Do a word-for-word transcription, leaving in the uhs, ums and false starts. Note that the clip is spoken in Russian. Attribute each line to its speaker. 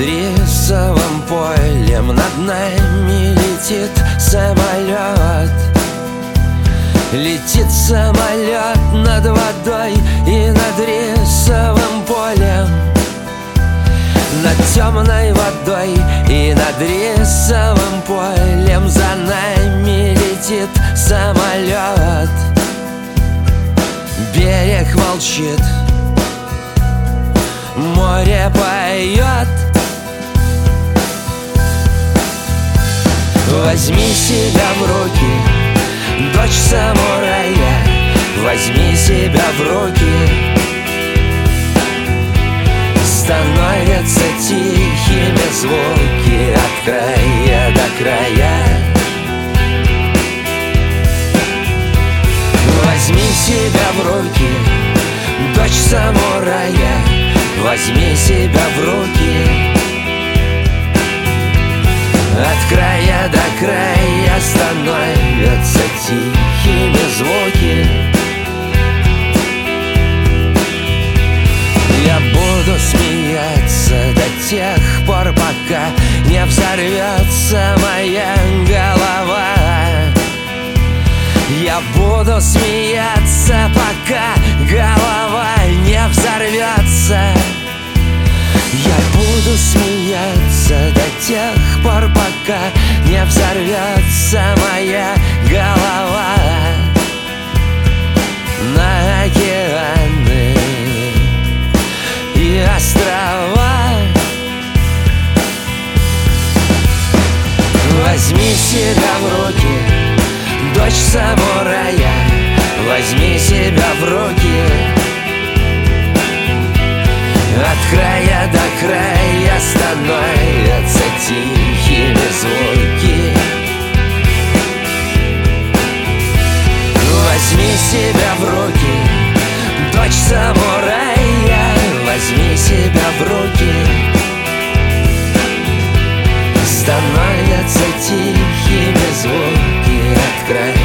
Speaker 1: рисовым полем над нами летит самолет. Летит самолет над водой и над рисовым полем, над темной водой и над рисовым полем. За нами летит самолет. Берег молчит, море поет. Возьми себя в руки, дочь самурая, возьми себя в руки. Становятся тихими звуки от края до края. Возьми себя в руки, дочь самурая, возьми себя в руки. От края до края становятся тихими звуки. Я буду смеяться до тех пор, пока не взорвется моя голова. Я буду смеяться, пока голова не взорвется. Я буду смеяться до тех пор, пока не взорвется моя голова. На океаны и острова возьми себя в руки, дочь самурая, возьми себя в руки. От края до края становятся тихими звуки. Возьми себя в руки, дочь самурая, возьми себя в руки. Становятся тихими звуки от края